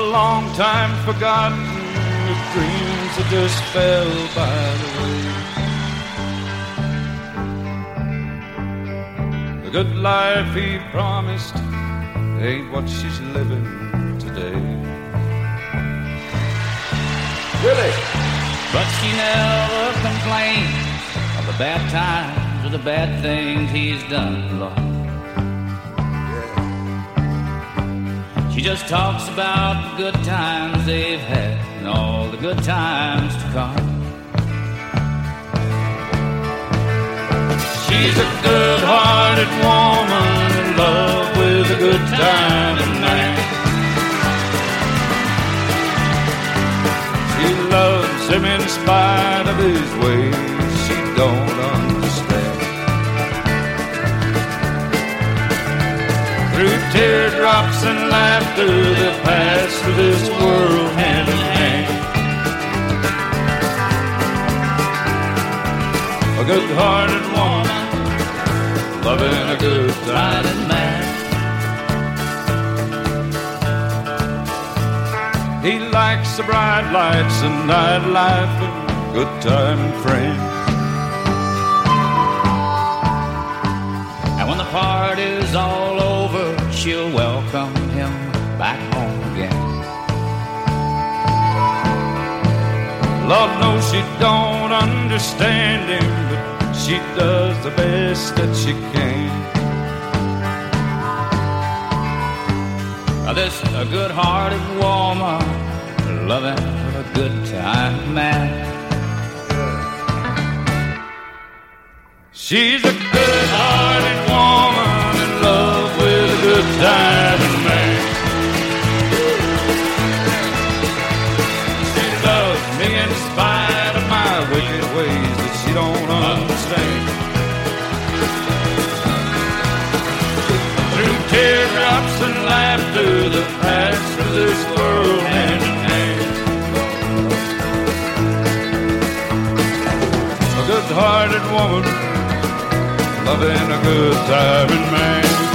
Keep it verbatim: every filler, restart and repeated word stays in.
long time forgotten, the dreams that just fell by the way. The good life he promised ain't what she's living today. Really? But she never complains of the bad times or the bad things he's done, Lord. She just talks about the good times they've had and all the good times to come. She's a good-hearted woman in love with a good-timing man. She loves him in spite of his ways she don't understand. Through teardrops and laughter they pass through this world hand in hand. A good-hearted woman loving a good-timing man. He likes the bright lights and nightlife and good-timing friends. And when the party's all over, she'll welcome him back home again. Lord knows she don't understand him, but she does the best that she can. Now this a good-hearted woman loving a good-time man. She's a good-hearted woman in love with a good-timing man. She loves me in spite of my wicked ways that she don't understand. Through teardrops and laughter that pass through this world hand in hand. A good-hearted woman loving a good-timing man.